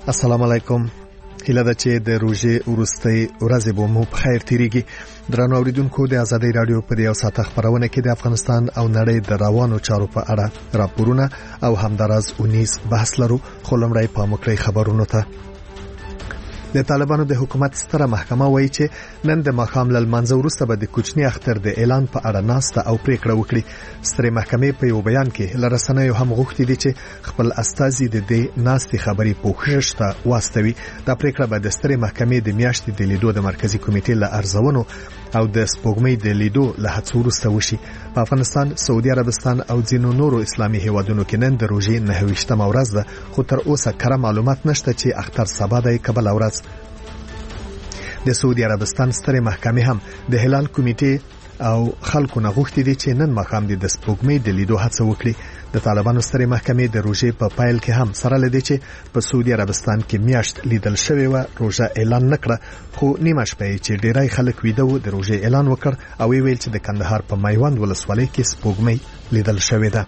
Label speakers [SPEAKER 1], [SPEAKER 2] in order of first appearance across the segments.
[SPEAKER 1] السلام علیکم. هیله ده چې د روژې وروستۍ ورځې به مو په خیر تیریږي. درنو اوریدونکو، د آزادۍ رادیو په یو ساعت خبرونه کې د افغانستان او نړۍ د روانو چارو په اړه راپورونه او همداراز 19 بحث لرو. خو لومړی پام وکړئ خبرونو ته. د طالبانو د حکومت ستره محکمه وایي چې نن د ماښام له لمانځه وروسته به د کوچني اختر د اعلان په اړه ناسته او پریکړه وکړي. سترې محکمې په یو بیان کې له رسنیو هم غوښتي دي چې خپل استازي د دې ناستې خبرې پوښښ ته واستوي. دا پریکړه به د سترې محکمې د میاشتې د لیدو د مرکزی کمیټې له ارزونو او د سپوږمۍ د لیدو له هڅو وروسته وشي. په افغانستان، سعودي عربستان او ځینو نورو اسلامي هیوادونو کې نن د روژې 29مه ورځ ده، خو تر اوسه کره معلومات نشته چې اختر سبا دی که بله ورځ. د سعودي عربستان سترې محکمې هم د هلال کمیټې او خلکو نه غوښتي دي چې نن ماښام د سپوږمۍ د لیدو هڅه وکړي. د طالبانو سترې محکمې د روژې په پایل کې هم سره لدی چې په سعودي عربستان کې میاشت لیدل شوی و، روژه اعلان نکړه، خو نیمه شپه چې ډیری خلک ویده و د روژې اعلان وکړ او ویل چې د کندهار په میوند ولسوالۍ کې سپوږمۍ لیدل شوې ده.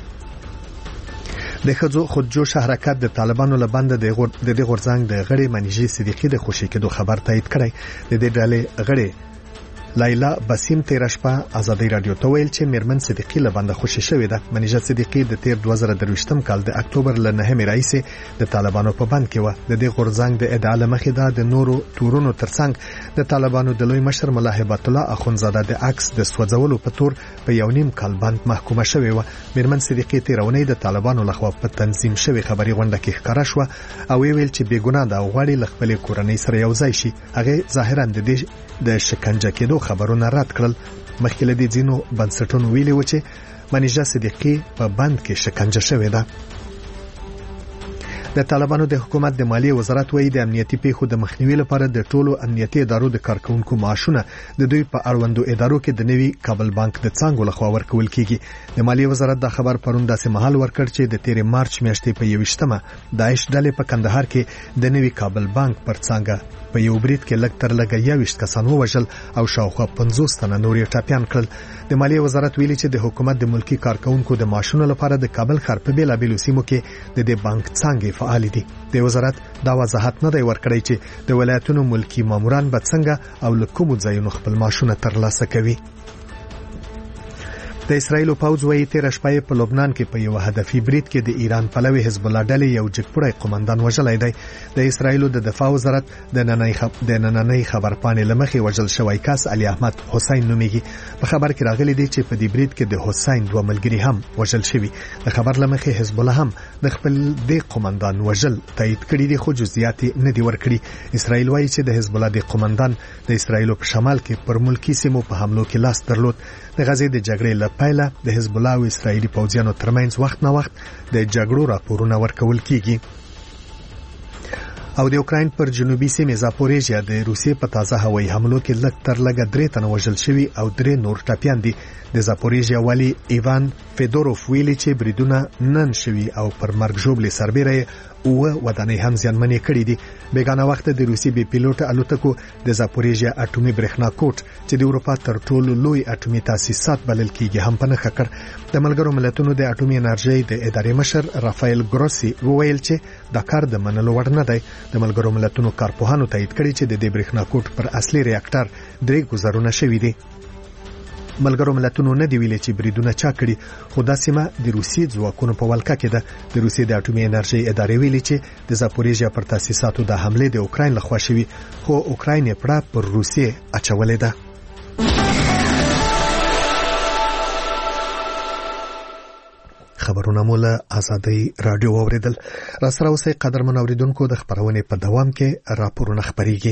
[SPEAKER 1] د ښځو خودجوش حرکت د طالبانو له بنده د دې غورځنګ د غړي منیژې صدیقي د خوشي کېدو خبر تایید کړی. د دې ډلې غړي لایلا بسیم تیر شپه آزادۍ رادیو ته ویل چې میرمن صدیقي له بنده خوشي شوې ده. منیژه صدیقي د تیر 2023م کال د اکتوبر له 9مې راهیسې د طالبانو په بند کې و. د دې غورځنګ د ادعا له مخې د نورو تورونو ترڅنګ د طالبانو د لوی مشر ملا هیبت الله اخونزاده د عکس د سوځولو په تور په 1.5 کال بند محکومه شوې و. میرمن صدیقي تیرونی د طالبانو لخوا په تنظیم شوی خبري غونډه کې ښکارا شو او ویل چې بیګناه ده او غواړي له خپل کورنۍ سره یو ځای شي. هغه ظاهرا د شکنجه کېدو خبرونه رد کړل. مخکې له دې ځینو بنسټونو ویلي و چې منیژه صدیقي په بند کې شکنجه شوې ده. د طالبانو د حکومت د مالیې وزارت وایي د امنیتي پیښو د مخنیوي لپاره د ټولو امنیتي ادارو د کارکونکو معاشونه د دوی په اړوندو ادارو کې د نوي کابل بانک د څانګو لخوا ورکول کیږي. د مالیې وزارت دا خبر پرون داسې مهال ورکړ چې د 13 مارچ میاشتې په 21مه داعش ډلې په کندهار کې د نوي کابل بانک پر څانګه په یو برید کې لږ تر لږه 21 کسان ووژل او شاوخوا 50 تنه نور ټاپیان کړل. د مالیې وزارت ویلي چې د حکومت د ملکی کارکونکو د معاشونو لپاره د کابل ښار په بیلابیلو سیمو کې د دې بانک څانګې فعال دي. د وزارت دا وضاحت نه دی ورکړی چې د ولایتونو ملکی ماموران به څنګه او له کومو ځایونو خپل معاشونه ترلاسه کوي. د اسرایل پوځ وایي تیر شپه په لبنان کې په یو هدفي برید کې د ایران پلوي حزب الله ډلې یو جګپوړی قومندان وژلی دی. د اسرایل د دفاع وزارت د نننۍ خبرپاڼې لمخې وژل شوی کس علي احمد حسین نومیږي. په خبر کې راغلی دی چې په دې برید کې د حسین دوه ملګري هم وژل شوي. د خبر لمخې حزب الله هم د خپل د قومندان وژل تایید کړي دي، خو جزئیات نه دي ورکړي. اسرایل وایي چې د حزب الله د قومندان د اسرایل په شمال کې پر ملکی سیمو په حملو کې لاس درلود. د غزې د جګړې لپاره د حزب الله او اسرایلی پوځیانو ترمنځ وخت نه وخت د جګړو راپورونه ورکول کیږي. او د اوکراین پر جنوبي سیمه زاپوریژیا د روسیې په تازه هوایي حملو کې لږ تر لږه 3 تنه وژل شوي او 3 نور ټاپیان دي. د زاپوریژیا والی ایوان فیدوروف ویلي چې بریدونه نن شوي او پر مرګ ژوبلې سربېره او ودانۍ هم زیانمنې کړې دي. بیگانه وخت د روسي بي پیلوټ الوتکو د زاپوریژیا اټومي برېښنا کوټ چې د اروپا تر ټولو لوی اټومي تاسیسات بلل کیږي هم په نښه کړ. د ملګرو ملتونو د اټومي انرژۍ د ادارې مشر رافایل ګروسی وویل چې دا کار د منلو وړ نه دی. د ملګرو ملتونو کارپوهانو تایید کړي چې د دې برېښنا کوټ پر اصلي ریاکټر 3 ګزارونه شوي دي. ملګرو ملتونو نه دی ویلي چې بریدونه چا کړي، خو دا سیمه د روسي ځواکونو په ولکه کې ده. د روسي د اټومي انرژۍ ادارې ویلي چې د زاپوریژیا پر تاسیساتو د حمله د اوکراین لخوا شوي، خو اوکراین یې پړه پر روسیې اچولې ده. خبرونه مولا آزادۍ رادیو اوریدل. را سره اوسئ قدرمن اوریدونکو، د خبرونې په دوام کې راپورونه خبريږي.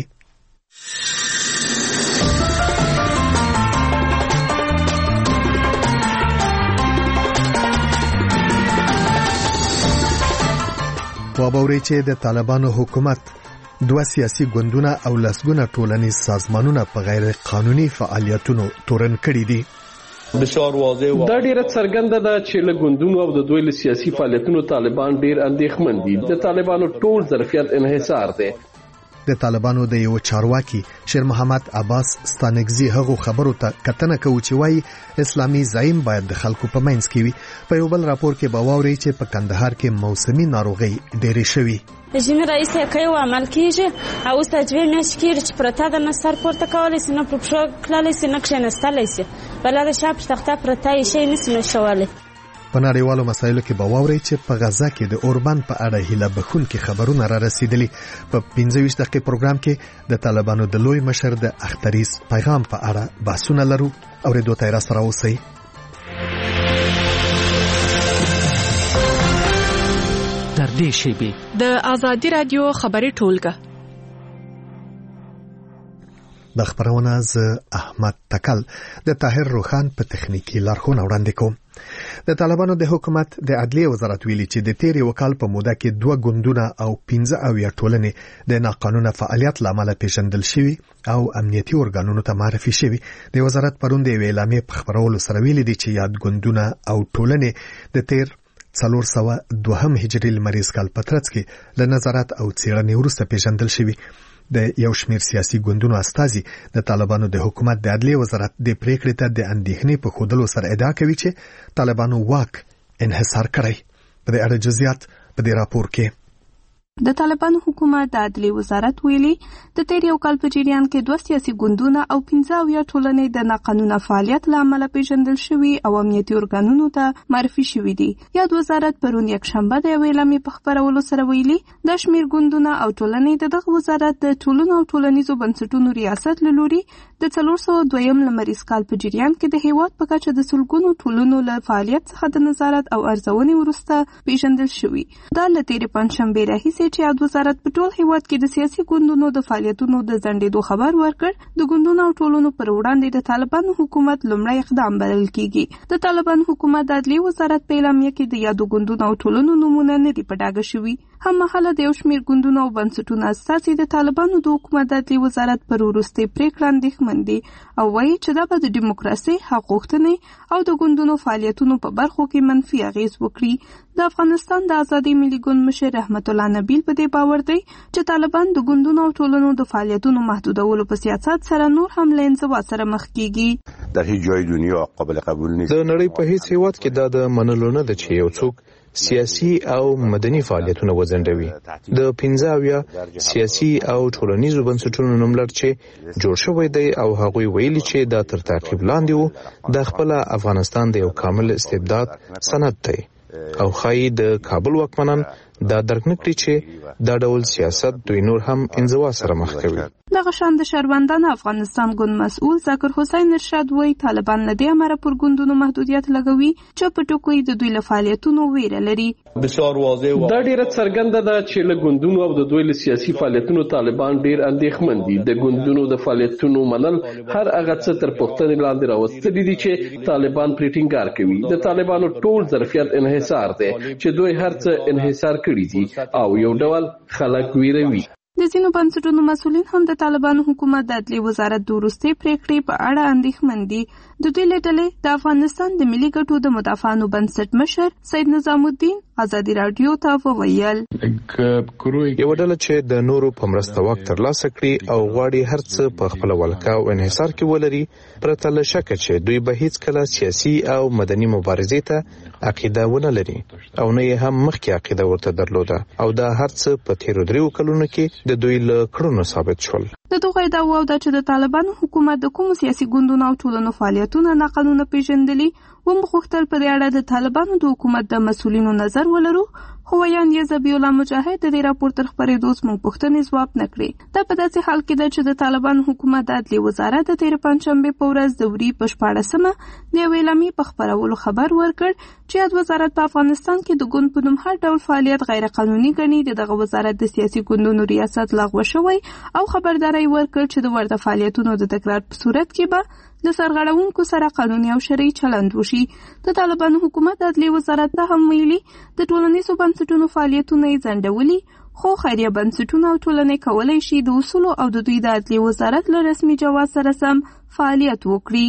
[SPEAKER 1] وابوري چې د طالبانو حکومت 2 سیاسي ګوندونه او لسګونه ټولنیز سازمانونه په غیر قانوني فعالیتونو تورن کړي دي.
[SPEAKER 2] دا ډیره څرګنده ده چې له ګوندونو او د دوی له سیاسي فعالیتونو طالبان ډیر اندېښمن دي. د طالبانو ټول ظرفیت انحصار دی.
[SPEAKER 1] د طالبانو د یو چارواکي شیر محمد عباس ستانګزي هغه خبرو ته کتنه کوي چې وايي اسلامي زعیم باید د خلکو په منځ کې وي. په یو بل راپور کې باوري چې په کندهار کې موسمي ناروغي ډېرې شوي.
[SPEAKER 3] رژیم رئیس کوي عمل کیږي او اوس د دوی میاشتې کېږي چې پرته د نه سر پورته کولی شي، نه پر پښو تللی شي، نه کښېنستلی شي، بله د شا پر تخته پرته یې شی نشي نشولی.
[SPEAKER 1] په نړیوالو مسایلو کې به واورئ چې په غزه کې د اوربان په اړه هیله بښونکي خبرونه را رسیدلي. په 25 دقیقې پروګرام کې د طالبانو د لوی مشر د اختریز پیغام په اړه بحثونه لرو. اورېدو ته یې راسره اوسئ.
[SPEAKER 4] در دې شیبې
[SPEAKER 5] د آزادي رادیو خبري ټولګه
[SPEAKER 1] د خبرونه ز احمد تکل د طاهر روخان په تخنیکی لارښوونه وړاندې کوم. د طالبانو د حکومت د عدلیه وزارت ویلي چې د تیر وکال په موده کې 2 ګوندونه او 15 ټولنې د ناقانونه فعالیت لامل پیژندل شوي او امنیتي ارګانونو ته معرفي شوي. د وزارت پروند د اعلامیې په خبرولو سره ویلي دي چې یاد ګوندونه او ټولنې د تیر 402 هجري لمریز کال په ترڅ کې له نظارت او څېړنې وروسته پیژندل شوي. د یو شمېر سیاسي ګوندونو استازي د طالبانو د حکومت د عدلیه وزارت د پریکړې ته د اندېښنې په ښودلو سره ادعا کوي چې طالبانو واک انحصار کړی. په دې اړه جزئیات په دې راپور کې.
[SPEAKER 6] د طالبانو حکومت د عدلیه وزارت ویلي د تیر یو کال په جریان کې 2 سیاسي ګوندونه او 15 ټولنې د ناقانونه فعالیت لامل پیژندل شوي او امنیتي ارګانونو ته معرفي شوي دي. یاد وزارت پرون یک شنبه د اعلامیې په خبرولو سره ویلي د شمیر ګوندونه او ټولنې دغه وزارت د ټولنو او ټولنیزو بنسټونو ریاست لوري د 402 لمریز کال په جریان کې د هیواد په کچه د سلګونو ټولنو له فعالیت څخه د نظارت او ارزونې وروسته پیژندل شوي. دا له تیر پنځشنبه راهیسې چې یاد وزارت په ټول هیواد کې د سیاسي ګوندونو د فعالیتونو د ځنډېدو خبر ورکړ. د ګوندونو او ټولنو پر وړاندې د طالبانو حکومت لومړی اقدام بلل کیږي. د طالبانو حکومت د عدلیه وزارت په اعلامیه کې د یادو ګوندونو او ټولنو نمونه نه دي په ډاګه شوي. هممهاله د یو شمېر ګوندونو او بنسټونو استازي د طالبانو د حکومت د عدلیه وزارت پر وروستۍ پریکړه اندېښمن دي او وایي چې دا به د ډیموکراسۍ، حق غوښتنې او د ګوندونو فعالیتونو په برخو کې منفي اغیز وکړي. د افغانستان د آزادۍ ملي ګوند مشر رحمت الله نبیل په دې باور دی چې طالبان د ګوندونو او ټولنو د فعالیتونو محدودولو په سیاست سره نور هم له انزوا سره مخ کیږي.
[SPEAKER 7] در هیڅ جای دنیا قابل قبول نیست.
[SPEAKER 8] د نړۍ په هیڅ هیواد کې دا د منلو نه ده چې یو څوک سیاسي او مدني فعالیتونه وځنډوي. د 15 سیاسي او ټولنیزو بنسټونو نوملړ چې جوړ شوی دی او هغوی ویلي چې دا تر تعقیب لاندې وو د خپل افغانستان د یو کامل استبداد سند دی او خای د کابل واکمنان دا درک نکړي چې دا ډول سیاست دوی نور هم انزوا سره مخ کوي.
[SPEAKER 6] دغه شان د شهروندانو افغانستان ګوند مسؤل ذکر حسین ارشاد وایي طالبان له دې امره پر ګوندونو محدودیت لګوي چې په ټکو د دوی له فعالیتونو ویره لري.
[SPEAKER 2] دا ډیره څرګنده ده چې له ګوندونو او د دوی له سیاسي فعالیتونو طالبان ډیر اندېښمن دي. د ګوندونو د فعالیتونو منل هر هغه څه تر پوښتنې لاندې راوستلي دي چې طالبان پرې ټینګار کوي. د طالبانو ټول ظرفیت انحصار دی چې دوی هر څه انحصار کړي دي او یو ډول خلک ویروي.
[SPEAKER 6] د ځینو بنسټونو مسؤلین هم د طالبانو حکومت د عدلیه وزارت د وروستۍ پریکړې په اړه اندېښمن دي. د دوی له ډلې د افغانستان د ملي ګټو د مدافعانو بنسټ مشر سید نظام الدین آزادي رادیو ته وویل
[SPEAKER 8] یو ډله چې د نورو په مرسته واک ترلاسه کړي او غواړي هر څه په خپل ولکه او انحصار کې ولري پرته له شکه چې دوی به هیڅ کله سیاسي او مدني مبارزې ته عقیده ونه لري او نه یې هم مخکې عقیده ورته درلوده او دا هر څه په تیرو 3 کلونو کې د دوی له کړنو ثابت شول.
[SPEAKER 6] د دغه ادعاو ده چې د طالبانو حکومت د کوم سیاسي ګوندونو او ټولنو فعالیتونه ناقانونه پیژندلي و مخوختل په اړه د طالبانو د حکومت د مسؤلینو نظر ولرو. خو ویان یې زبی الله مجاهد د راپور تر خبرېدو زموږ پوښتنې ځواب نه کړې. دا په داسې حال کې ده چې د طالبانو حکومت د عدلیې وزارت د تیر پنځشنبې په ورځ د وري په 14مه د یوې اعلامیې په خبرولو خبر ورکړ چې یاد وزارت په افغانستان کې د ګوند په نوم هر ډول فعالیت غیر قانوني ګڼي. دغه وزارت د سیاسي ګوندونو ریاست لغوه شوی او خبرداري ورکړ چې د ورته فعالیتونو د تکرار په صورت کې به د سرغړونکو سره قانوني او شرعي چلند وشي. د طالبانو حکومت د عدلیې وزارت ته هم ویلي د ټولنیزو بنسټونو فعالیتونه یې ځنډولي خو خیریه بنسټونه او ټولنې کولی شي د اصولو او د دوی د عدلیې وزارت له رسمي جواز سره سم فعالیت وکړي.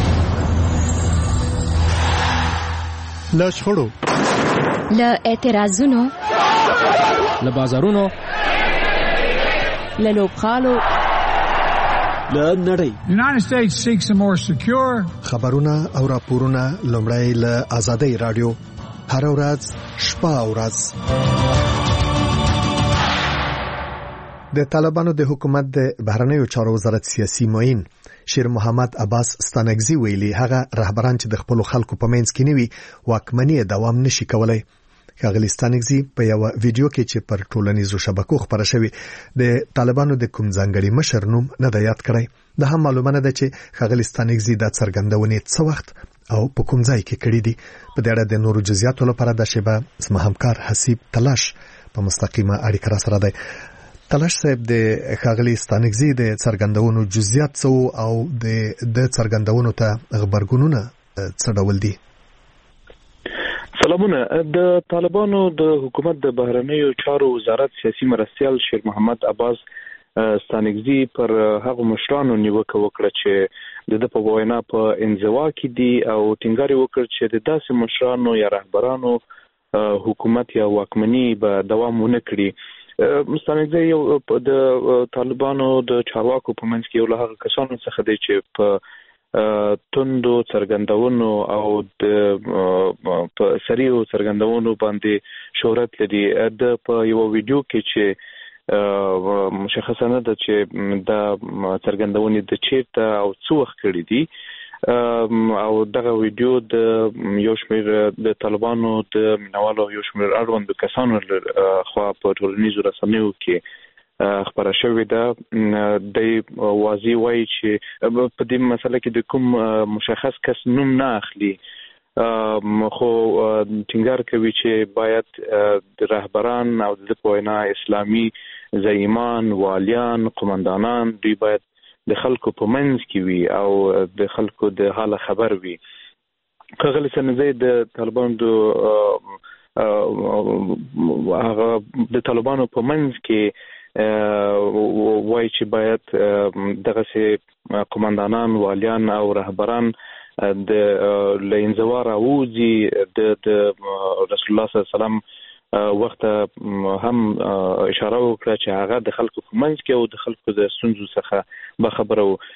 [SPEAKER 1] له شخړو،
[SPEAKER 9] له اعتراضونو،
[SPEAKER 4] له بازارونو،
[SPEAKER 5] له لوبغالو،
[SPEAKER 4] له نړۍ.
[SPEAKER 10] United States seeks a more secure.
[SPEAKER 1] خبرونه او راپورونه لومړی له آزادۍ رادیو هر ورځ شپه او ورځ. د طالبانو د حکومت د بهرنیو چارو وزارت سیاسي معین شیر محمد عباس ستانکزی ویلي هغه رهبران چې د خپل خلکو په منځ کې نیوي واکمنۍ دوام نشي کولای. ښاغلي ستانکزی په یو ویډیو کې چې پر ټولنیزو شبکو خبره شوی د طالبانو د کوم ځانګړي مشر نوم نه د یاد کړی. د هم معلومه ده چې ښاغلي ستانکزی د څرګندونې څه وخت او په کوم ځای کې کړی دي. په دې اړه د نورو جزئیاتو لپاره د شیبه زما همکار حسیب تلاش په مستقیمه اړیکه را سره دی. تلاش صاحب، د ښاغلي ستانکزی د څرګندونو جزئیات څه او د څرګندونو ته غبرګونونه څه ډول دي؟
[SPEAKER 9] سلامونه. د طالبانو د حکومت د بهرنیو چارو وزارت سیاسي مرستیال شیر محمد عباس ستانکزی پر هغه مشرانو نیوکه وکړه چې د په وینا په انزوا کې دي او ټینګار وکړ چې د داسې مشرانو یا رهبرانو حکومت یا واکمنۍ به دوام ونه کړي. ستانکزی یو د طالبانو د چارواکو په منځ کې یو له هغه کسانو څخه دی چې په توندو څرګندونو او د په سریعو څرګندونو باندې شهرت لري. د په یو ویډیو کې چې مشخصه نه ده چې د څرګندونې د چیرته او څو وخت کړي دي او دغه ویډیو د یو شمېر د طالبانو د مینوالو یو شمېر اړوندو کسانو خوا په ټولنیزو رسنیو کې خبره شوې ده. د واضح وایي چې په دې مسله کې د کوم مشخص کس نوم نه اخلي، خو ټینګار کوي چې باید د رهبران او د وینا اسلامي زعیمان، والیان، قومندانان دوی باید د خلکو په منځ کې وي او د خلکو د حال خبر وي. ښاغلي ستانکزی د طالبانو د طالبانو په منځ کې وایي چې باید دغسې قومندانان، والیان او رهبران د انزوا راوځي. د رسول الله صلی الله علیه وسلم وخت هم اشاره وکړه چې هغه د خلکو په منځ کې او د خلکو د ستونزو څخه باخبره وو.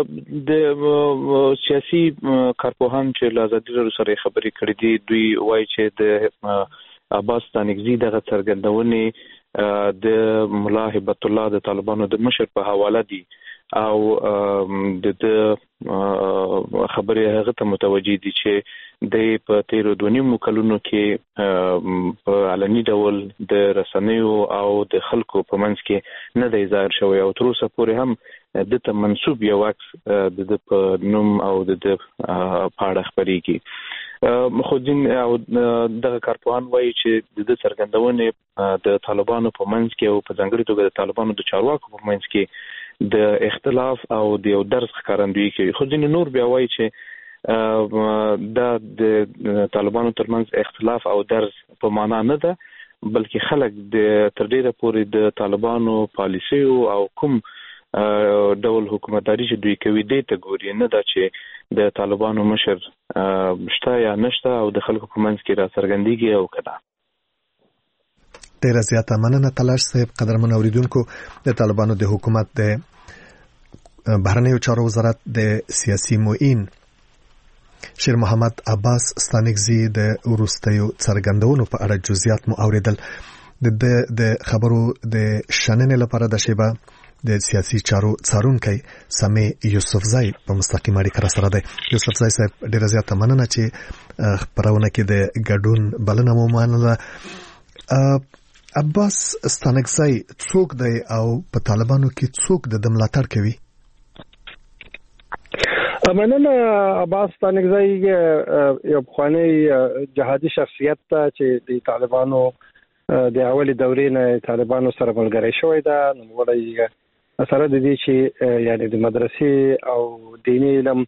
[SPEAKER 9] د سیاسي کارپوهان چې له ازادي راډیو سره خبرې کړې دي دوی وایي چې د عباس ستانکزی دغه څرګندونې د ملا هبت الله د طالبانو د مشر په حواله دي او د خبرې هغه ته متوجي دي چې د په تیرو 2.5 کلونو کې په علني ډول د رسنیو او د خلکو په منځ کې نه دی ظاهر شوی او تر اوسه پورې هم د ته منسوب یو عکس د په نوم او د پاړه خبرېږي. خو ځین او دغه کارپوهان وایي چې د څرګندونې د طالبانو په منځ کې او په ځانګړي توګه د طالبانو د چارواکو په منځ کې د اختلاف او د یو درس ښکارندویي کوي. خو ځینې نور بیا وایي چې دا د طالبانو ترمنځ اختلاف او درس په معنا نه ده، بلکې خلک د تر ډیره پورې د طالبانو پالیسیو او کوم ډول حکومتداري چې دوی کوي دې ته ګوري، نه ده چې د طالبانو مشر شته یا نشته او د خلکو په منځ کې را څرګندېږي او که نه.
[SPEAKER 1] ډیره زیاته مننه تلاش صاحب. قدرمن اوریدونکو، د طالبانو د حکومت د بهرنیو چارو وزارت د سیاسي معین شیر محمد عباس ستانکزی د وروستیو څرګندونو په اړه جزئیات مو اوریدل. د خبرو د شننې لپاره د شیبه د سیاسي چارو څارونکی سمی یوسفزای په مستقیم اړیکه را سره دی. یوسفزای صاحب، ډیره زیاته مننه چې خبرونه کې د ګډون بلنه مو منله. عباس ستانکزی څوک دی او په طالبانو کې څوک د ملاتړ کوي؟
[SPEAKER 11] مننه. عباس ستانکزی یو پخوانی جهادي شخصیت چې د طالبانو د اولي دورې نه طالبانو سره ملګری شوی ده. نوموړی سره د دې چې یعنی د مدرسې او دیني علم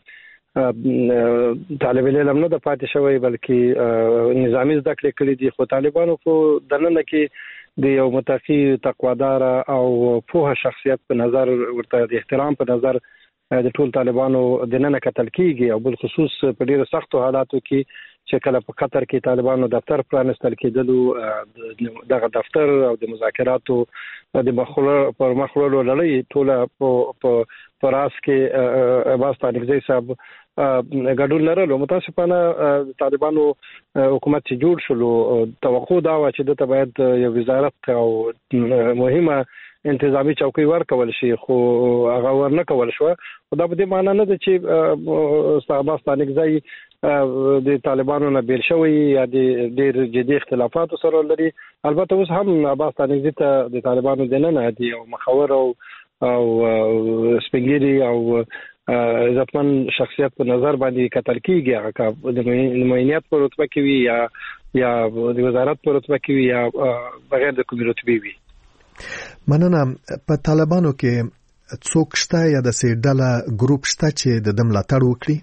[SPEAKER 11] طالب علم نه د پاتې شوی بلکې نظامی زده کړې کړې دي. خو طالبانو په دننه کې د یو متقی، تقوادار او پوهه شخصیت په نظر ورته د احترام په نظر د ټول طالبانو دننه کتل کیږي او بل خصوص په ډیرو سختو حالاتو کې چې کله په قطر کې طالبانو دفتر پرانستل کېدلو، دغه دفتر او د مذاکراتو د پر مخولو لړۍ ټوله په راس کې عباس ستانکزی صاحب ګډون لرلو. متاسفانه طالبانو حکومت چې جوړ شلو توقع دا و چې دته باید یو وزارت او مهمه انتظامی چوکۍ ورکول شي خو هغه ورنه کول شو. دا په دې معنی نه ده چې عباس ستانکزی د طالبانو نه بیل شوی یا د ډېر جدي اختلافات سره لري. البته اوس هم عباس ستانکزی ته د طالبانو د نه دی او مخور او سپینګری او عزتمن شخصیت په نظر باندې قتل کیږي. هغه د نماینیت په رتبه کې وي یا د وزارت په رتبه کې وي یا بغیر د کومې رتبې وي.
[SPEAKER 1] مننه. په طالبانو کې څوک شته یا د سې ډله ګروپ شته چې د ملاتړ وکړي؟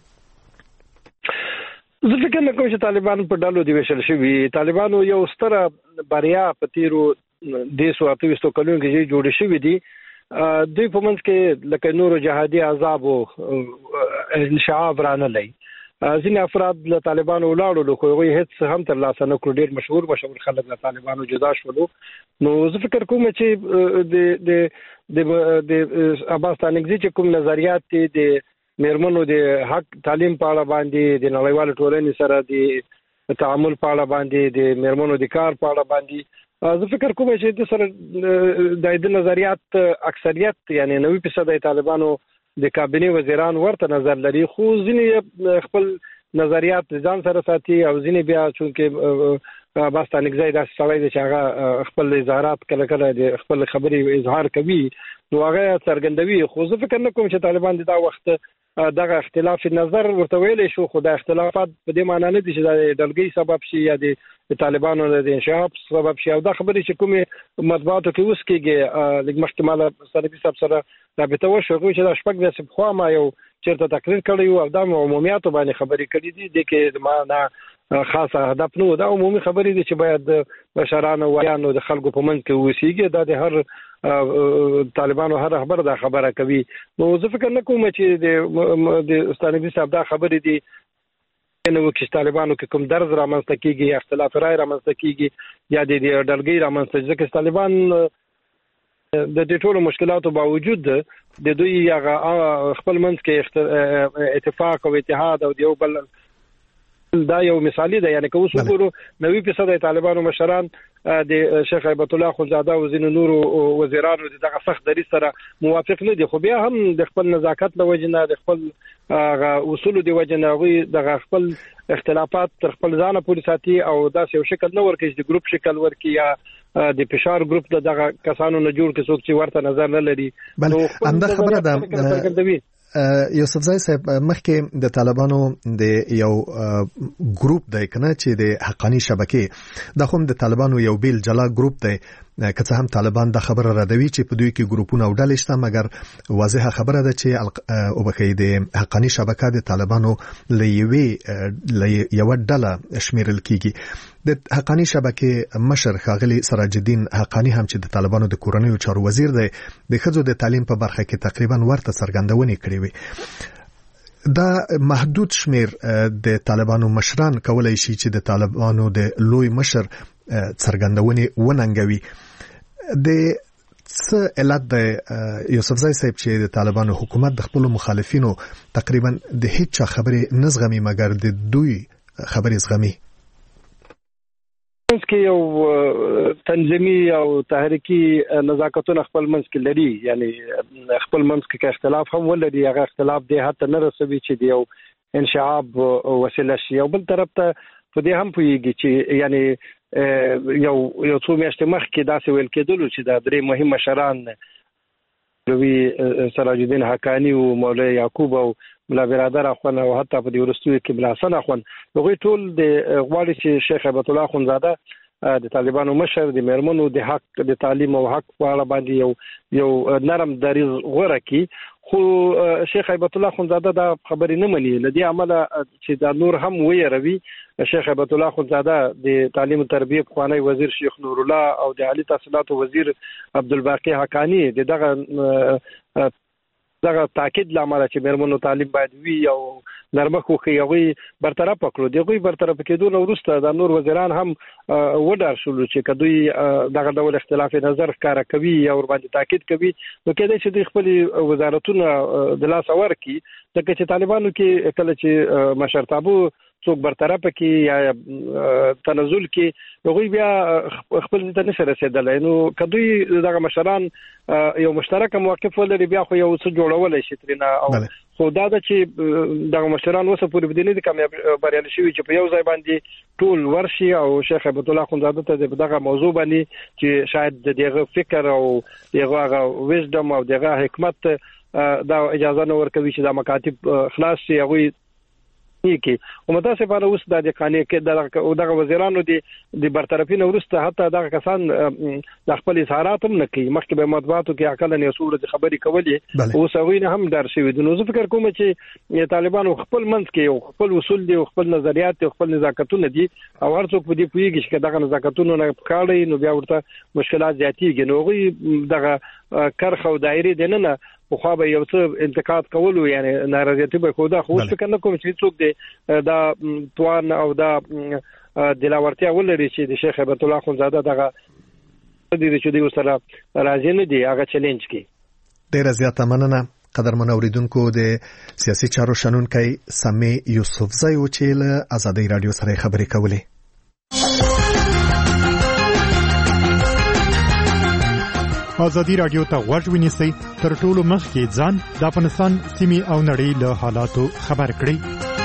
[SPEAKER 11] زه فکر نه کوم چې طالبان په ډلو دی ویشل شوي. طالبانو یو ستره بریا په تیرو 228 کلونو کې جوړ شوی دی. دوی په منځ کې لکه نورو جهادي احزاب او انشعاب رانه لای. ځینې افراد له طالبانو ولاړو خو هغوی هیڅ هم تر لاسه نه کړو. ډېر مشهور خلک له طالبانو جدا شولو. نو زه فکر کوم چې د عباس ستانکزی چې کوم نظریات دي د میرمنو د حق تعلیم په اړه باندې د نړیوال ټولنې سره د تعامل په اړه باندې د میرمنو د کار په اړه باندې زه فکر کوم چې د سره د نظریات اکثریت یعنی 90% طالبانو د کابینه وزیران ورته نظر لري. خو ځینې خپل نظریات ځان سره ساتي او ځینې بیا چونکه عباس ستانکزی داسې سړی دی چې هغه خپل اظهارات کله کله د خپل خبرې اظهار کوي نو هغه څرګندوي. خو زه فکر نه کوم چې طالبان د دا وخت دغه اختلاف نظر ورته ویلی شو. خو د اختلافات په دې معنی نه دي چې د ډلګۍ سبب شي یا د طالبانو د انشعاب سبب شي. او دا خبرې چې کومې مطبوعاتو کې اوس کېږي لږ مخکې مالا ستانکزي صاحب سره رابطه وشوه هغوی چې دا شپږ میاشتې پخوا ما یو چېرته تقریر کړی و او دا عمومیاتو باندې خبرې کړي دي. دې کې ما نه خاصه هدف نه و. دا عمومي خبرې دي چې باید بشرانو ویانو د خلکو په منځ کې اوسېږي. دا د هر طالبانو هر رهبر دا خبره کوي. نو زه فکر نه کوم چې د ستانکزي صاحب دا خبرې دي نو چې طالبانو کې کوم درز رامنځته کیږي یا اختلاف رائے رامنځته کیږي یا د ډلګۍ رامنځته ځکه طالبان د دې ټولو مشکلاتو باوجود د دوی هغه خپل منځ کې اتفاق او اتحاد او یو بل دا یو مثالی ده. یعنی که اوس وګورو 90% طالبانو مشران د شیخ هیبت الله اخوندزاده او ځینو نورو وزیرانو دغه سخت دریځ سره موافق نه دي. خو بیا هم د خپل نزاکت له وجې نه د خپل اصولو د وجې نه هغوی دغه خپل اختلافات تر خپل ځانه پورې ساتي او داسې یو شکل نه ورکوي چې د ګروپ شکل ورکوي یا د فشار ګروپ دغه کسانو نه جوړ کړي څوک چې ورته نظر نه لري.
[SPEAKER 1] بل همدا خبره ده یوسفزای صاحب. مخکې د طالبانو د یو ګروپ دی کنه چې د حقانی شبکې د هم د طالبانو یو بیل جلا ګروپ دی. که څه هم طالبان د خبره ردوي چې په دوی کې ګروپونه او ډلې شته مګر واضحه خبره ده چې او بخې د حقانی شبکه د طالبانو یو ډله شمیرل کیږي. د حقانی شبکې مشر ښاغلي سراج الدین حقانی هم چې د طالبانو د کورنیو چارو وزیر دی د ښځو د تعلیم په برخه کې تقریبا ورته څرګندونې کړې وي. دا محدود شمیر د طالبانو مشران کولای شي چې د طالبانو د لوی مشر څرګندونې وننګوي. د څه علت د یوسفزای صاحب چې د طالبانو حکومت د خپل مخالفینو تقریبا د هیڅ خبرې نه زغمي مګر د دوی خبرې زغمي؟
[SPEAKER 11] منځ کې یو تنظیمي او تحریکي نزاکتونه خپل منځ کې لري. یعنی خپل منځ کې اختلاف هم ولري. هغه اختلاف دی حتی نه رسوي چې د یو انشعاب وسیله شي. او بل طرف ته په دې هم پوهیږي چې یعنی یو څو میاشتې مخکې داسې ویل کېدلو چې دا درې مهم مشران مولوي سراج الدین حقانی او مولوي یعقوب او ملا برادر اخوان او حتی په دې وروستیو کې ملا حسن اخوان هغوی ټول د غواړي چې شیخ هیبت الله اخوندزاده د طالبانو مشر د میرمنو د حق د تعلیم او حق په اړه باندې یو نرم دریځ غوره کړي. خو شیخ هیبت الله اخوندزاده دا خبرې نه مني. له دې امله چې دا نور هم ویروي. شیخ هیبت الله اخوندزاده د تعلیم او تربیه پخوانی وزیر شیخ نور الله او د عالی تحصیلاتو وزیر عبدالباقی حقانی دغه تاکید لامل چې میرمنو تعلیم باید وي او نرمه خوخي هغوی برطرف کړو. دغه برطرف کېدو نو وروسته د نور وزیران هم وډار شول چې کدوی دغه ډول اختلاف نظر ښکارا کوي او ور باندې تاکید کوي نو کېدای شي د خپل وزارتونو د لاس ورکی ځکه چې طالبانو کې کله چې مشرتابه څوک برطرف کی یا تنزل کی هغه بیا خپل ته نشه رسیدلای نو کدوې دغه مشران یو مشترک موقف ولري بیا خو یو څه جوړول شي ترنه او خو دا چې دغه مشران وسه پورې بدینې د کامیاب بریالي شوی چې په یو ځای باندې ټول ورشي او شیخ عبد الله خنزاده ته دغه موضوع باندې چې شاید دغه فکر او دغه ویزډم او دغه حکمت دا اجازه نه ورکوي چې دا مکاتب خلاص شي هغه کې او متاسفانه اوس د قانې کې دغه وزیرانو د برطرفین ورسته حتی دغه کسان د خپل اظهارات هم نه کوي مخکې به مطبوعاتو کې عقل نه صورت خبري کولې او سوي نه هم در شوی د نو فکر کوم چې طالبانو خپل منځ کې خپل اصول دي خپل نظریات او خپل نزاکتونه دي او هر څوک په دې پوهیږي چې دغه نزاکتونه نه کاړي نو بیا ورته مشکلات زیاتېږي نو غوي دغه کرخه او دایره دي نه خو به یو څه انتقاد کولو یعنی ناراضیت به خو دا خو فکر نه کوم چې څوک دی دا توان او دا دلاورتیا ولري چې د شیخ عبد الله خنزاده دغه د چې دی سره راځي نه دی هغه چیلنج کی
[SPEAKER 1] ډیر زیاته مننه قدرمن اوریدونکو د سیاسي چارو شنونکي سمي یوسفزئی او چې له آزادۍ رادیو سره خبرې کولې
[SPEAKER 12] آزادی رادیو ته غوږ ونیسئ تر ټولو مخکې ځان د افغانستان سیمې او نړۍ له حالاتو خبر کړئ.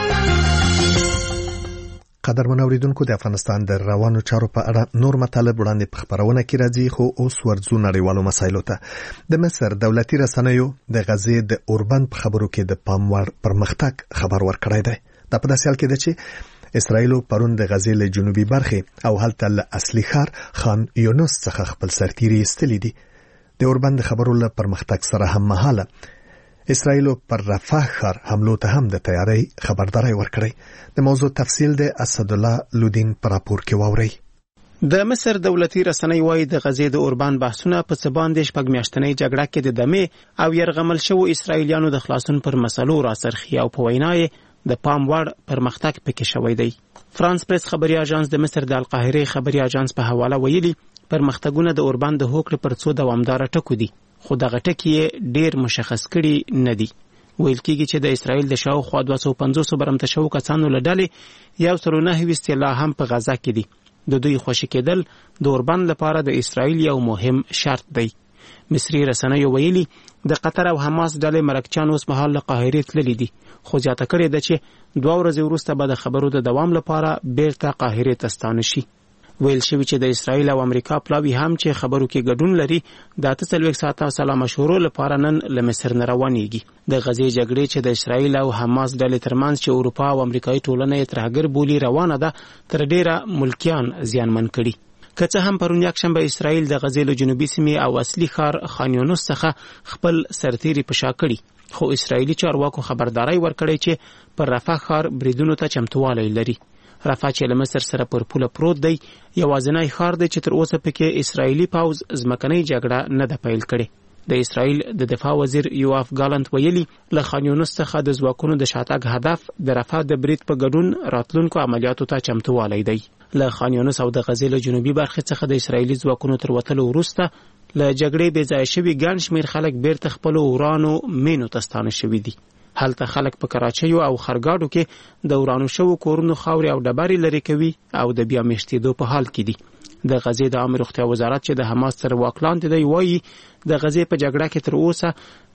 [SPEAKER 1] قدرمن اوریدونکو د افغانستان د روانو چارو په اړه نور مطالب وړاندې په خبرونه کې راځي خو اوس ورځو نړیوالو مسایلو ته د مصر دولتي رسنیو د غزې د اوربند په خبرو کې د پام وړ پرمختګ خبر ورکړی دی دا په داسې حال کې ده چې اسرائیل پرون د غزې له جنوبي برخې او هلته له اصلي ښار خان یونس څخه خپل سرتیري ایستلي دي د اوربند خبرو له پرمختګ سره هم مهاله اسرائیل پر رفح ښار حملو ته هم د تیاری خبرداري ورکړي د موضوع تفصیل د اسد الله لودین پر راپور کې واوري
[SPEAKER 13] د مصر دولتي رسنۍ وايي د غزې د اوربند بحثونه په څه باندې شپږ میاشتنۍ جګړه کې د دمې او يرغمل شوو اسرائیلیانو د خلاصون پر مسلو راسرخي او په وینای د پام وړ پرمختګ پکې شوی دی. فرانس پریس خبري اژانس د مصر د القاهره خبري اژانس په حواله ویلي پرمختګونه د اوربند د هوکړې پر څو دوامدار ټکو دي خو دغه ټکي ډیر مشخص کړي نه دي. ویل کېږي چې د اسرائیل د شاوخوا 250 برمته شوو کسانو له ډلې 109 لا هم په غزا کې دي. د دوی خوشی کېدل د اوربند لپاره د اسرائیل یو مهم شرط دی. مصري رسنیو ویلي د قطر او حماس ډلې مرکچان اوس مهال له قاهره تللي دي خو ځاته کړي ده چې 2 ورځې وروسته به د خبرو د دوام لپاره بیرته قاهره ته ستانه شي. ویل شوی چې د اسرائیل او امریکا پلاوی هم چې خبرو کې ګډون لري د 48 ساعته سلا مشورو لپاره نن له مصر نه روانيږي. د غزې جګړې چې د اسرائیل او حماس ډلې ترمنځ چې اروپا او امریکایي ټولنه یې ترهګر بولی روانه ده تر ډیره ملکیان زیانمن کړي. که څه هم پرون یکشنبه اسرائیل د غزې له جنوبي سیمې او اصلي ښار خان یونس څخه خپل سرتیري په شا کړي خو اسرائیلي چارواکو خبرداري ورکړې چې پر رفح ښار بریدونو ته چمتووالی لري. رفح چې له مصر سره پر پوله پروت دی یوازینی ښار دی چې تر اوسه پکې اسرائیلي پوځ ځمکنۍ جګړه نه ده پیل کړې. د اسرائیل د دفاع وزیر یوآف ګالنت ویلي له خان یونس څخه د ځواکونو د شاتګ هدف د رفح د برید په ګډون راتلونکو عملیاتو ته چمتووالی دی. له خان یونس او د غزې له جنوبي برخې څخه د اسرائیلي ځواکونو تر وتلو وروسته له جګړې بې ځایه شوي ګڼ شمېر خلک بیرته خپلو ورانو مینو ته ستانه شوي دي. هلته خلک په کراچیو او خرګاډو کې د ورانو شوو کورونو خاورې او ډبرې لرې کوي او د بیا میشتېدو په حال کې دي. د غزې د عامه روغتیا وزارت چې د حماس تر واک لاندې دی وایي د غزې په جګړه کې تر اوسه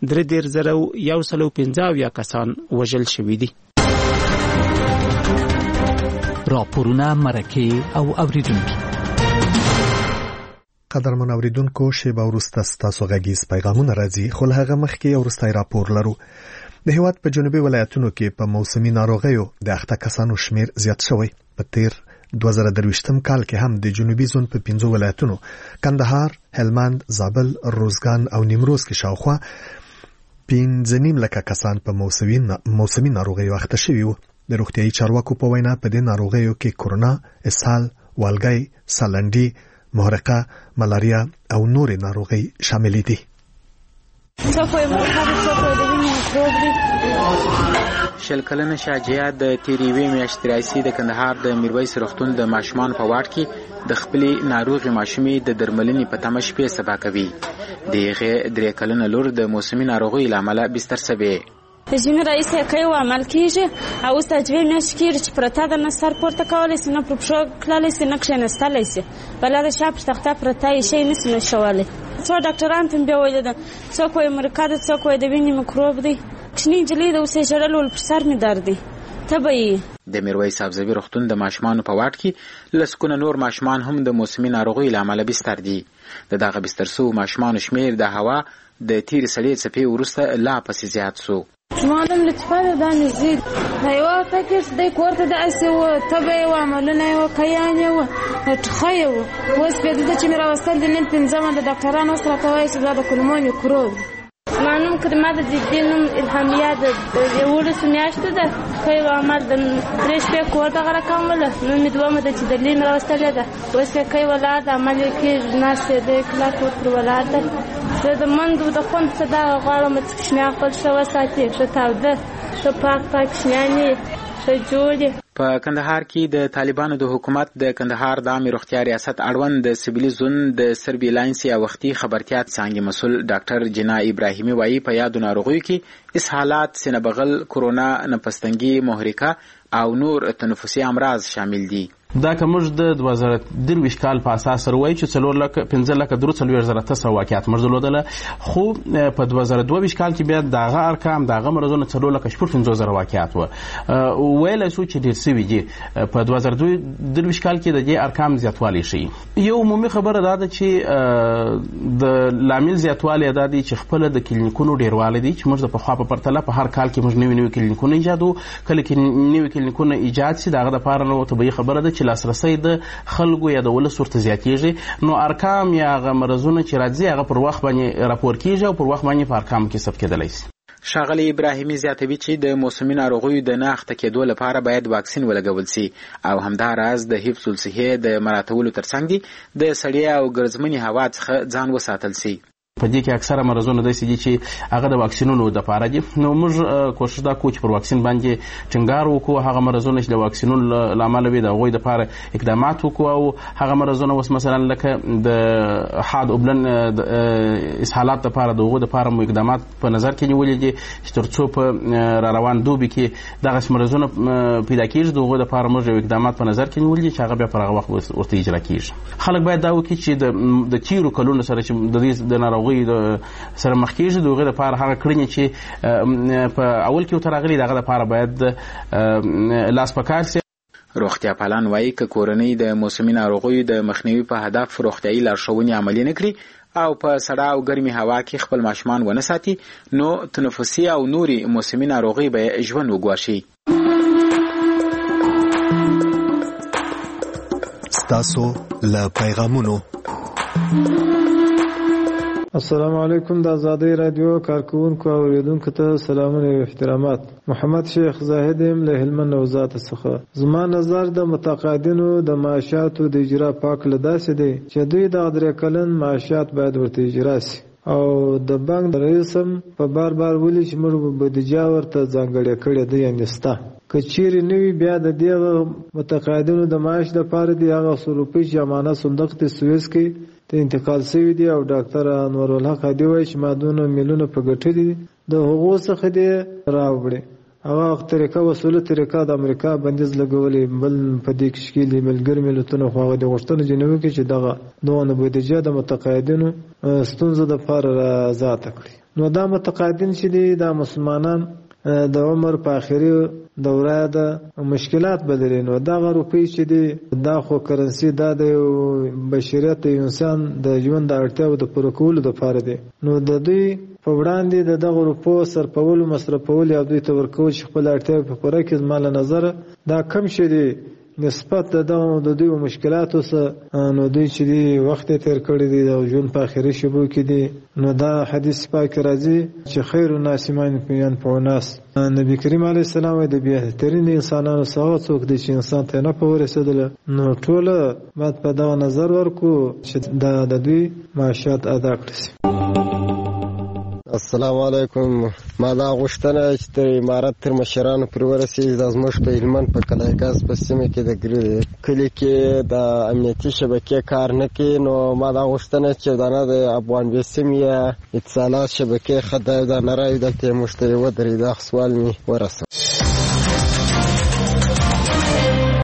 [SPEAKER 13] 3,115 کسان وژل شوي دي.
[SPEAKER 4] راپورونه مرکه او اوریدونکو
[SPEAKER 1] قدرمن اوریدونکو شیبه وروسته ستاسو غږیز پیغامونه راځي خو له هغه مخکې وروستی راپور لرو. د هیواد په جنوبي ولایتونو کې په موسمي ناروغیو د اخته کسانو شمیر زیات شوی. په تیر 2023 کال کې هم د جنوبي زون په 5 ولایتونو کندهار، هلمند، زابل، روزګان او نیمروز کې شاوخوا 15 لک کسان په موسمي ناروغیو اخته شوي وو. د روغتيایي چارواکو په وینا په دې ناروغیو کې کورونا، اسهال، والګي، سالنډي، محرقه، ملاریا او نورې ناروغي شامل دي.
[SPEAKER 14] شل کلنه شاجعه د تیریوي میاشتې راځي د کندهار د میرویس روغتون د ماشومان په واټ کې د خپلې ناروغي ماشومې د درملنې په تمه شپې سبا کوي. دغه 3 کلنه لور د موسمي ناروغي لامل بستر سوي.
[SPEAKER 3] ځینې رئیس یې کوي او عمل کېږي او اوس ته 2 میاشتې کېږي چې پرته ده، نه سر پورته کولی شي، نه پر پښو تللی شي، نه کښېنستلی شي، بله د شا پر تخته پرته یې شی نه شي نشولی. څو ډاکټران ته مې بیا ویلي ده، څوک وایي مرکه ده، څوک وایي د وینې میکروب دی. کوچنۍ نجلۍ ده، اوس یې ژړل ول، پر سر مې درد دی، تبه یې.
[SPEAKER 14] د میرویس سبزوي روغتون د ماشومانو په واټ کې لسګونه نور ماشومان هم د موسمي ناروغیو له امله بستر دي. د دغه بستر سو ماشومانو شمیر د هوا د تیرې سړې څپې وروسته لا پسې زیات سو.
[SPEAKER 15] معلم لطفا دا نزيد هيوا فكر دای کوړه د اسي و تبه و عملونه و کيانه و تخيو وس په دې چې میرا وصل د نن پنځمه د ډاکټرانو سره کوي چې دا کلمو میکروب.
[SPEAKER 3] مانم کړمه د دینم الهامیه د یوولس میاشتې ده کوي عمل د درش په کوړه غره کومله نو مدومه د چې د لین راوستل ده وس په کوي ولادت عمل کې ناشته د کلاک پر ولادت د مندو د خون صدا غواړم چې شنه خپل شو ساتي شتاو ده شو پاک شنه شو جوړي.
[SPEAKER 14] په کندهار کې د طالبانو د حکومت د کندهار د عامه روغتیا ریاست اړوند د سیویل زون د سربیلانس یا وختي خبرتیا څنګه مسول ډاکټر جنا ابراهیمي وایي په یادو ناروغیو کې اسهالات، سینه بغل، کرونا، نفستنګي، محرکه او نور تنفسي امراض شامل دي.
[SPEAKER 16] دا که موږ د 2023 کال په اساس سره وایو چې 4,15,000 واقعات موږ درلودل، خو په 2022 کال کې بیا دغه ارقام دغه مرزونه 4,15,000 واقعات وو. ویل شو چې ډیر سوي دي. په 2022 کال کې د دې ارقام زیاتوالی شي. یو عمومي خبره دا ده چې د لامل زیاتوالی دا دی چې خپل د کلینیکونو ډیروالی دي چې موږ د پخوا په پرتله په هر کال کې موږ نوي کلینیکونه ایجادو. کله کې نوي کلینیکونه ایجاد شي دغه لپاره نو طبیعي خبره ده چې لاسرسي د خلکو یا د ولس ورته زیاتېږي، نو ارقام یا هغه مرزونه چې راځي هغه پر وخت باندې راپور کیږي او پر وخت باندې په ارقام کې ثبت کېدلی شي.
[SPEAKER 14] ښاغلی ابراهیمي زیاتوي چې د موسمي ناروغیو د نه اخته کېدو لپاره باید واکسین ولګول شي او همداراز د حفظ الصحې د مراعاتولو ترڅنګ د سړې او ګرځمنې هوا څخه ځان وساتل شي.
[SPEAKER 16] په دې کې اکثره مرزونه داسې دي چې هغه د واکسینونو د لپاره دي. نو موږ کوشش دا کوو چې پر واکسین باندې ټینګار وکړو. هغه مرزونه چې د واکسینونو له امله وي د هغوی دپاره اقدامات وکړو او هغه مرزونه اوس مثلا لکه د حاد اوبلن اسهالات دپاره د هغو دپاره مو اقدامات په نظر کې نیولي دي چې تر څو په را روان دوبي کې دغسې مرزونه پیدا کېږي د هغو دپاره موږ یو اقدامات په نظر کې نیولي دي چې هغه بیا پر هغه وخت ورته اجرا کېږي. خلک باید دا وکړي چې د تیرو کلونو سره چې د ناروغۍ سره مخ کېږي د هغې دپاره هغه کړنې چې په اول کې ورته راغلي د هغه دپاره باید لاس په کار سي.
[SPEAKER 14] روغتیا پالان وایي که کورنۍ د موسمي ناروغیو د مخنیوي په هدف روغتیایي لارښوونې عملي نه کړي او په سړه او ګرمې هوا کې خپل ماشومان ونه ساتي نو تنفسي او نوري موسمي ناروغۍ به ژوند وګواښي.
[SPEAKER 1] ستاسو له پیغامونو.
[SPEAKER 17] السلام علیکم. د آزادۍ رادیو کارکونکو او اوریدونکو ته سلامونه او احترامات. محمد شیخ زاهد یم له هلمند نوزاد څخه. زما نظر د متقاعدینو د معاشاتو د اجرا پاک له داسې دی چې دوی د 3 کلن معاشات باید ورته اجرا شي او د بانک رئیس هم په بار ولي چې موږ بودیجه ورته ځانګړې کړې ده یعنې ستا کچيري نوی بیا د دې متقاعدینو د معاش د پاره دی هغه روپۍ چې امانت صندوق ته سويس کې ته انتقال شوی دی او ډاکټر انور الحق دی وایي چې مادونه میلیونه په ګټلي د حقوق څخه دی راوړي. هغه طریقه وسوله طریقه د امریکا بندیز لګولې بل په دې کې شکیلې ملګر ملتونو خو د غوښتنې جنوي کې چې دغه دوه بودیجه د متقاعدینو ستونزه د فار آزاد کړي. نو دا متقاعدین چې دي د مسلمانان د عمر په اخري دوره د مشکلات بدلې نو دا روپۍ چې دي دا خو کرنسي دا د بشریت انسان د ژوند د اړتیاو د پوره کولو لپاره دی. نو د دوی په وړاندې د دغه روپو صرفول مصرفول او دوی ته ورکول چې خپل اړتیاو په پوره کې زما له نظره دا کم شي دي نسبت د دوی مشکلاتو سره. نو دوی چې دی وخت تیر کړی دی او ژوند په اخري شبو کې دی. نو دا حدیث پاک راځي چې خیر الناس من ينفع الناس. نبی کریم علیه السلام د بهترین انسانانو څخه څوک دی چې انسان ته نه پورسېدل. نو ټول باید په دا نظر ورکو چې د دوی معاشات ادا کړي.
[SPEAKER 18] السلام علیکم. ما دا غوښتنه چې تر امارت تر مشرانو پر ورسېږي د زموږ په هلمند په کلایګاز په سیمه کې د کلي کې د امنیتي شبکې کار نه کوي. نو ما دا غوښتنه چې دا د افغان بیسیم یا اتصالات شبکې ښه دی دا نه راوي دلته موږ ته یې ودرېد. دا سوال مې ورسوه.